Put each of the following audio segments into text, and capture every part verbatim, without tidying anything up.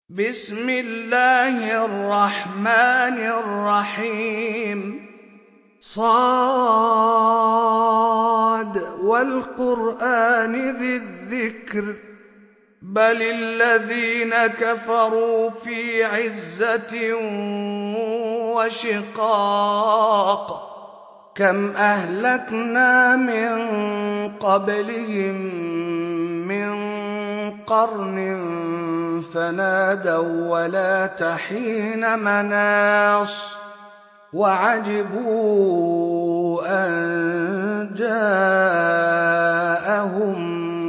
بسم الله الرحمن الرحيم صاد والقرآن ذي الذكر بل الذين كفروا في عزة وشقاق كم أهلكنا من قبلهم من قرن فنادوا ولا تحين مناص وعجبوا أن جاءهم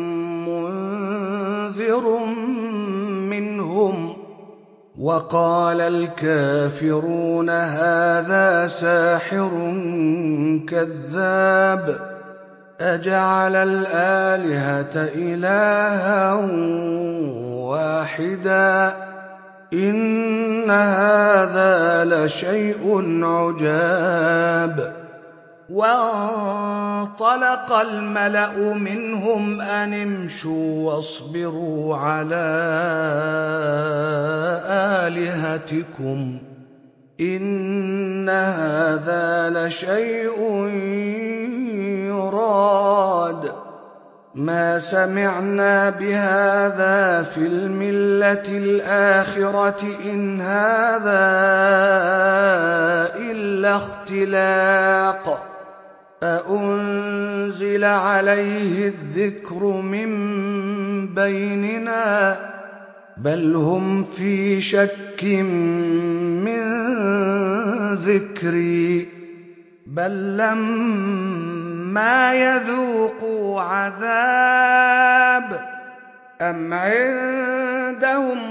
منذر منهم وقال الكافرون هذا ساحر كذاب أجعل الآلهة إلها واحدا إن هذا لشيء عجاب وانطلق الملأ منهم أن امشوا واصبروا على آلهتكم إن هذا لشيء يراد ما سمعنا بهذا في الملة الآخرة إن هذا إلا اختلاق أأنزل عليه الذكر من بيننا بل هم في شك من ذكري بل لما يذوقوا عذاب أم عندهم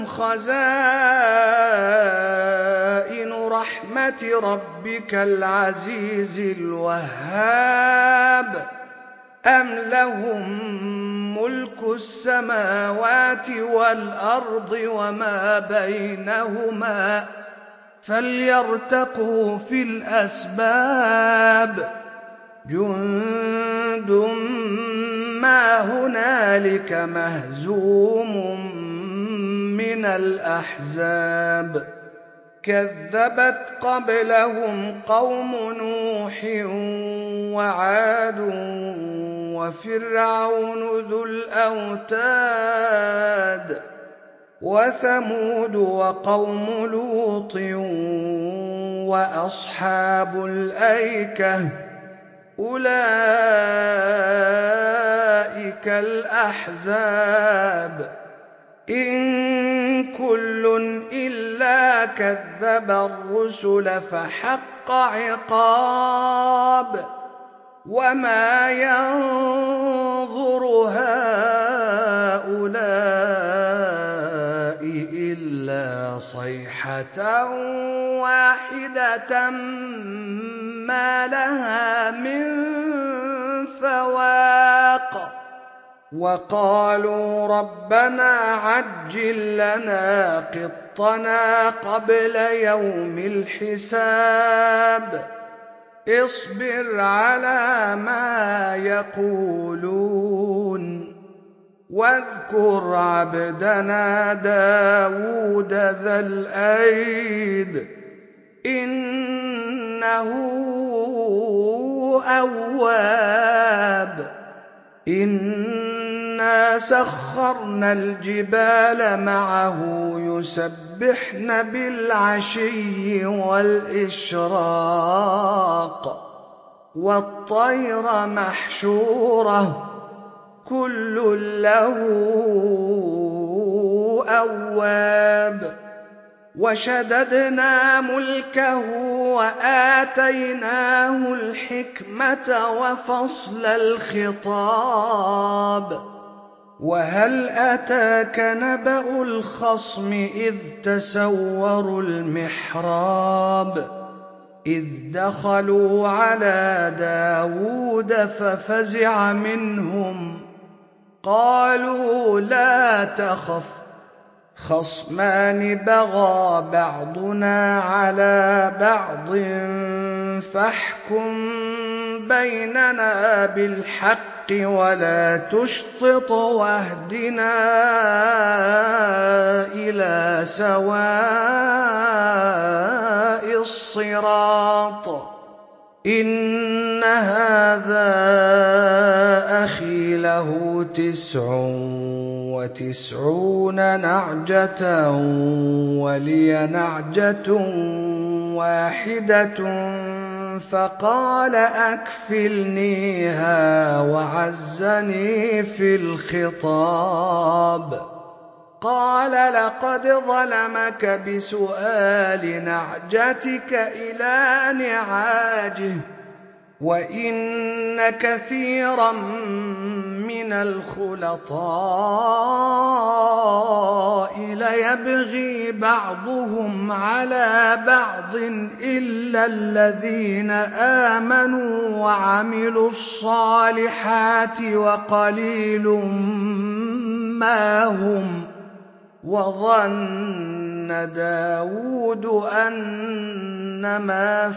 خزائن رحمة ربك العزيز الوهاب أم لهم ملك السماوات والأرض وما بينهما فليرتقوا في الأسباب جند ما هنالك مهزوم من الأحزاب كذبت قبلهم قوم نوح وعاد وفرعون ذو الأوتاد وثمود وقوم لوط وأصحاب الأيكة أولئك الأحزاب إن كل إلا كذب الرسل فحق عقاب وما ينظر هؤلاء إلا صيحة واحدة ما لها من فواق وقالوا ربنا عجل لنا قطنا قبل يوم الحساب اصبر على ما يقولون واذكر عبدنا داود ذا الأيد إنه أواب إنا سخرنا الجبال معه يسبحن بالعشي والإشراق والطير محشورة كل له أواب وشددنا ملكه وآتيناه الحكمة وفصل الخطاب وهل أتاك نبأ الخصم إذ تسوروا المحراب إذ دخلوا على داود ففزع منهم قالوا لا تخف خصمان بغى بعضنا على بعض فاحكم بيننا بالحق ولا تشطط واهدنا إلى سواء الصراط. إن هذا أخي له تسع وتسعون نعجة ولي نعجة واحدة فقال أكفلنيها وعزني في الخطاب. قال لقد ظلمك بسؤال نعجتك إلى نعاجه وإن كثيرا من الخلطاء ليبغي بعضهم على بعض إلا الذين آمنوا وعملوا الصالحات وقليل ما هم. وظن داود أنما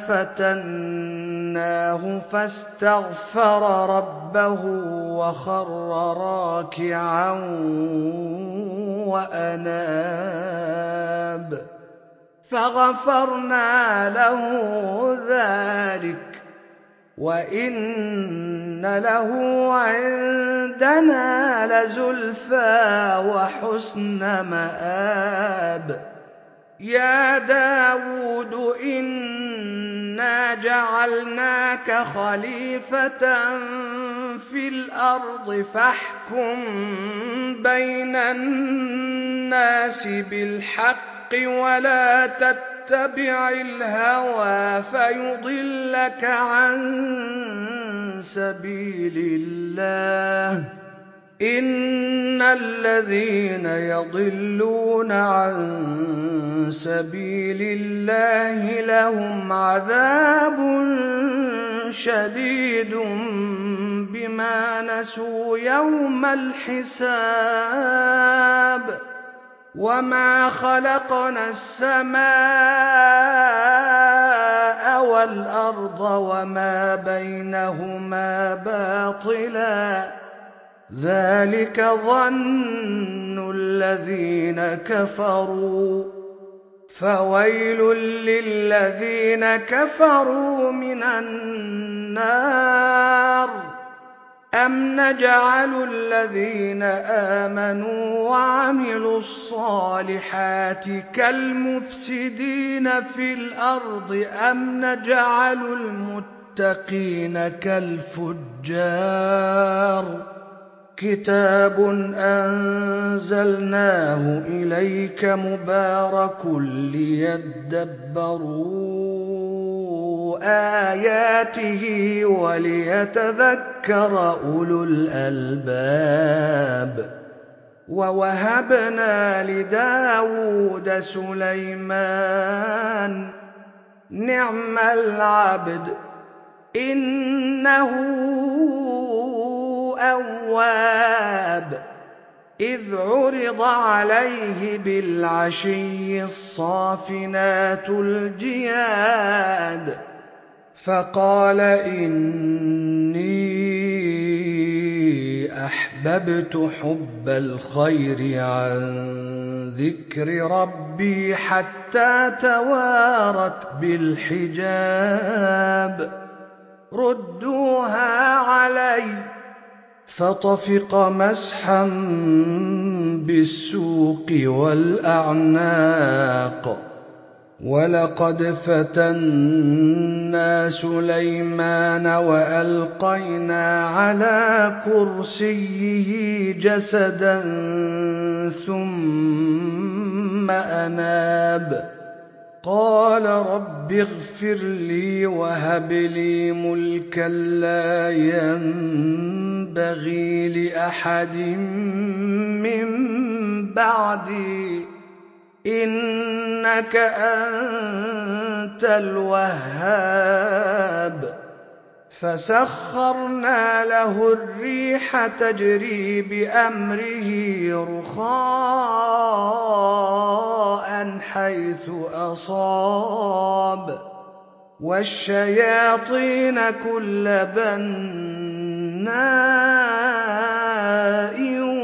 فتناه فاستغفر ربه وخر راكعا وأناب فغفرنا له ذلك وإن له عندنا لزلفى وحسن مآب. يا داود إنا جعلناك خليفة في الأرض فاحكم بين الناس بالحق ولا تتبع الهوى فيضلك عن سبيل الله. إن الذين يضلون عن سبيل الله لهم عذاب شديد بما نسوا يوم الحساب. وما خلقنا السماء والأرض وما بينهما باطلا ذلك ظن الذين كفروا فويل للذين كفروا من النار. أم نجعل الذين آمنوا وعملوا الصالحات كالمفسدين في الأرض أم نجعل المتقين كالفجار. كتاب أنزلناه إليك مبارك ليدبروا آياته وليتذكر أولو الألباب. ووهبنا لداود سليمان نعم العبد إنه أواب. إذ عرض عليه بالعشي الصافنات الجياد فقال إني أحببت حب الخير عن ذكر ربي حتى توارت بالحجاب. ردوها علي فطفق مسحا بالسوق والأعناق. ولقد فتنا سليمان وألقينا على كرسيه جسدا ثم أناب قال رب اغفر لي وهب لي ملكا لا ينبغي لأحد من بعدي إنك أنت الوهاب. فسخرنا له الريح تجري بأمره رخاء حيث أصاب والشياطين كل بناء بِنَاءٍ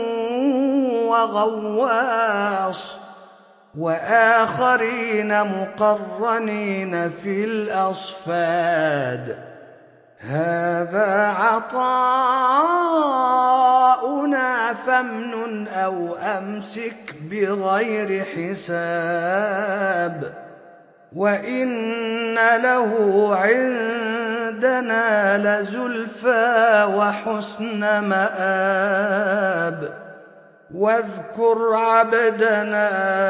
وَغَوَّاصٍ وَآخَرِينَ مُقَرَّنِينَ فِي الْأَصْفَادِ هَٰذَا عَطَاؤُنَا فَامْنُنْ أَوْ أَمْسِكْ بِغَيْرِ حِسَابٍ وَإِنَّ لَهُ عِندَنَا لَزُلْفَىٰ وَحُسْنَ مَآبٍ وَاذْكُرْ عَبْدَنَا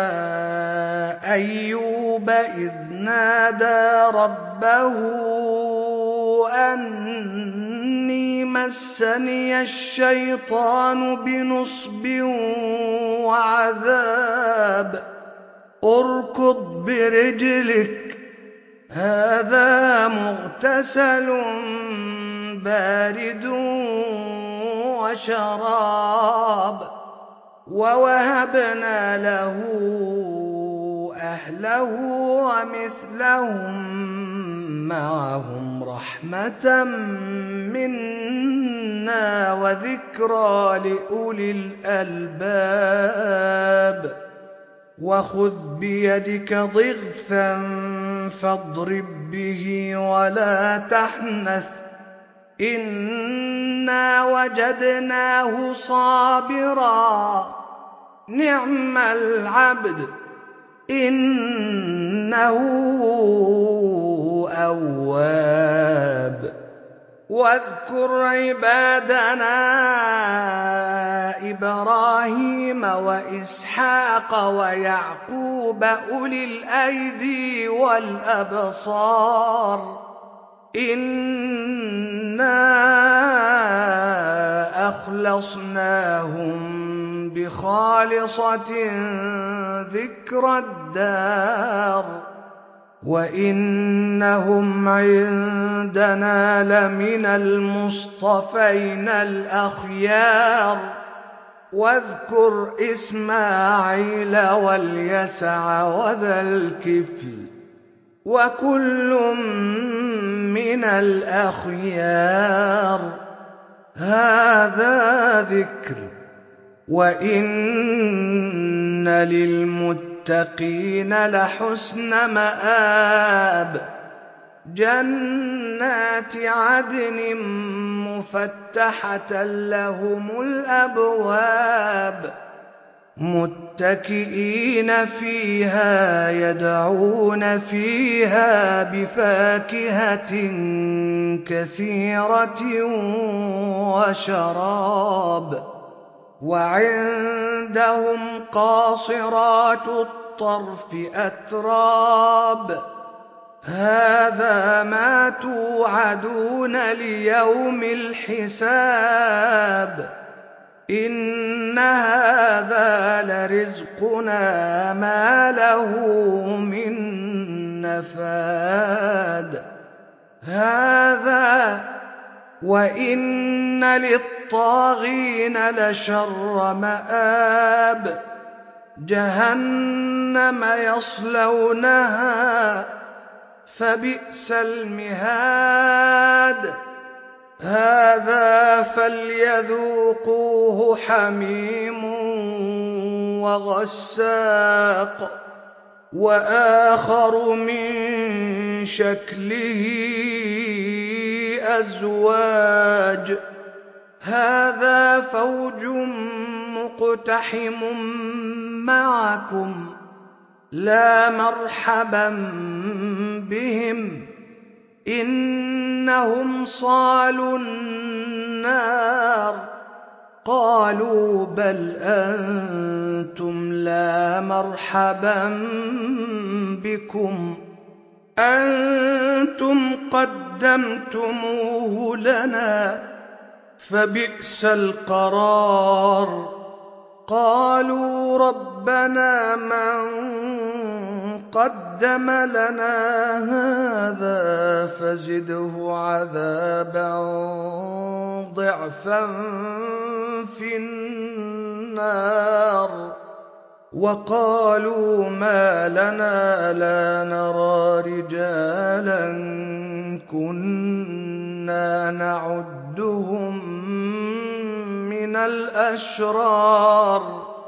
أَيُّوبَ إِذْ نَادَىٰ رَبَّهُ أَنِّي مَسَّنِيَ الشَّيْطَانُ بِنُصْبٍ وَعَذَابٍ ارْكُضْ بِرِجْلِكَ هَٰذَا مُغْتَسَلٌ بَارِدٌ وَشَرَابٌ وَوَهَبْنَا لَهُ أَهْلَهُ وَمِثْلَهُم مَّعَهُمْ رَحْمَةً مِّنَّا وَذِكْرَىٰ لِأُولِي الْأَلْبَابِ وَخُذْ بِيَدِكَ ضِغْثًا فَاضْرِب بِّهِ وَلَا تَحْنَثْ إِنَّا وَجَدْنَاهُ صَابِرًا نِّعْمَ الْعَبْدُ إِنَّهُ أَوَّابٌ وَاذْكُرْ عِبَادَنَا إِبْرَاهِيمَ وَإِسْحَاقَ وَيَعْقُوبَ أُولِي الْأَيْدِي وَالْأَبْصَارِ إِنَّا أَخْلَصْنَاهُم بِخَالِصَةٍ ذِكْرَى الدَّارِ وَإِنَّهُمْ عِندَنَا لَمِنَ الْمُصْطَفَيْنَ الْأَخْيَارِ وَاذْكُرْ إِسْمَاعِيلَ وَالْيَسَعَ وَذَا الْكِفْلِ وَكُلٌّ مِّنَ الْأَخْيَارِ هَٰذَا ذِكْرٌ وَإِنَّ لِلْمُتَّقِينَ لَحُسْنَ مَآبٍ جَنَّاتِ عَدْنٍ مُّفَتَّحَةً لَّهُمُ الْأَبْوَابُ مُتَّكِئِينَ فِيهَا يَدْعُونَ فِيهَا بِفَاكِهَةٍ كَثِيرَةٍ وَشَرَابٍ وَعِندَهُمْ قَاصِرَاتُ الطَّرْفِ أَتْرَابٌ هَٰذَا مَا تُوعَدُونَ لِيَوْمِ الْحِسَابِ إِنَّ هَٰذَا لَرِزْقُنَا مَا لَهُ مِن نَّفَادٍ هَٰذَا وَإِنَّ لِلطَّاغِينَ لَشَرَّ مَآبٍ جَهَنَّمَ يَصْلَوْنَهَا فَبِئْسَ الْمِهَادُ هَٰذَا فَلْيَذُوقُوهُ حَمِيمٌ وَغَسَّاقٌ وَآخَرُ مِن شَكْلِهِ أَزْوَاجٌ هَٰذَا فَوْجٌ مُّقْتَحِمٌ مَّعَكُمْ لَا مَرْحَبًا بِهِمْ إِنَّهُمْ صَالُو النَّارِ قَالُوا بَلْ أَنتُمْ لَا مَرْحَبًا بِكُمْ أَنتُمْ قَدَّمْتُمُوهُ لَنَا فَبِئْسَ الْقَرَارُ قَالُوا رَبَّنَا مَن قَدَّمَ لَنَا هَٰذَا فَزِدْهُ عَذَابًا ضِعْفًا فِي النَّارِ وَقَالُوا مَا لَنَا لَا نَرَىٰ رِجَالًا كُنَّا نَعُدُّهُم من الأشرار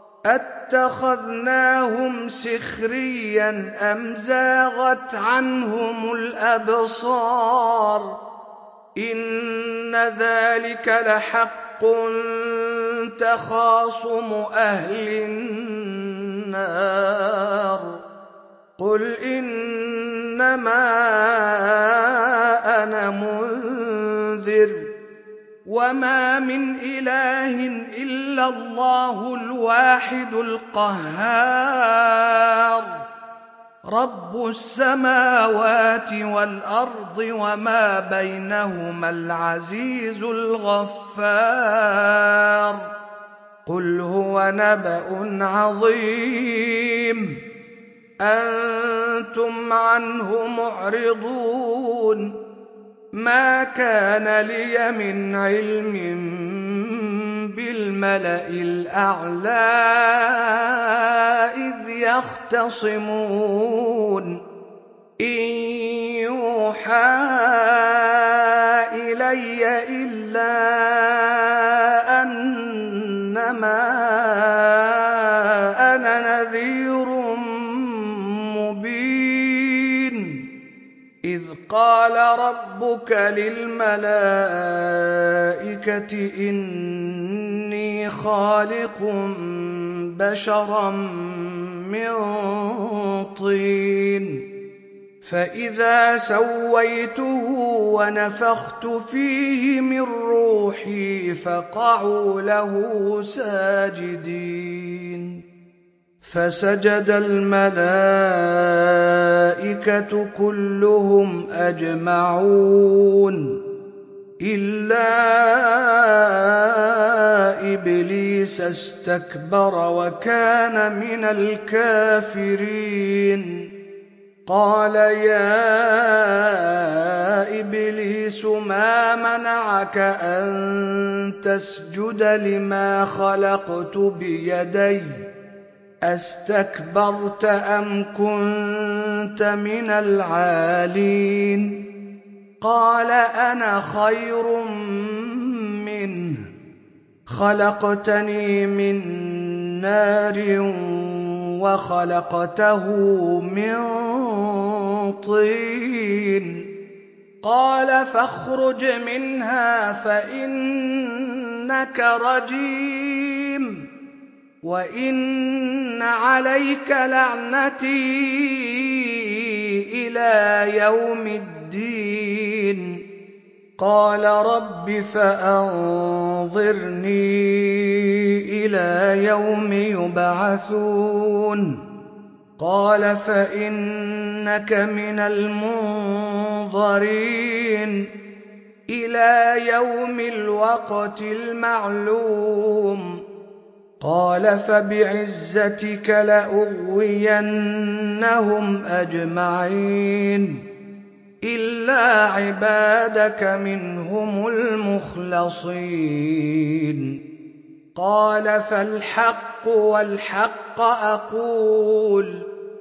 أتخذناهم سخريا أم زاغت عنهم الأبصار إن ذلك لحق تخاصم أهل النار قل إنما أنا منذر وما من إله إلا الله الواحد القهار رب السماوات والأرض وما بينهما العزيز الغفار قل هو نبأ عظيم أنتم عنه معرضون ما كان لي من علم بالملأ الأعلى إذ يختصمون إن يوحى إلي إلا أنما أنا نذير مبين إذ قال ربك للملائكة إني خالق بشرا من طين فإذا سويته ونفخت فيه من روحي فقعوا له ساجدين فسجد الملائكة كلهم أجمعون إلا إبليس استكبر وكان من الكافرين قال يا إبليس ما منعك أن تسجد لما خلقت بيدي أستكبرت أم كنت من العالين قال أنا خير منه خلقتني من نار وخلقته من طين قال فاخرج منها فإنك رجيم وإن عليك لعنتي إلى يوم الدين قال رب فأنظرني إلى يوم يبعثون قال فإنك من المنظرين إلى يوم الوقت المعلوم قال فبعزتك لأغوينهم أجمعين إلا عبادك منهم المخلصين قال فالحق والحق أقول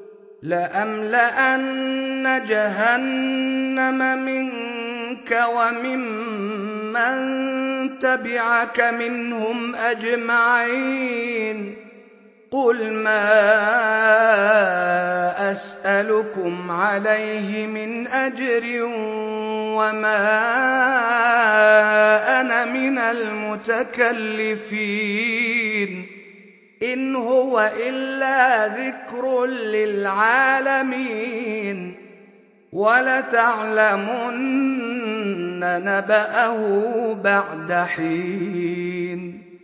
لأملأن جهنم منك وممن تبعك منهم أجمعين قل ما أسألكم عليه من أجر وما أنا من المتكلفين إن هو إلا ذكر للعالمين ولتعلمن نبأه بعد حين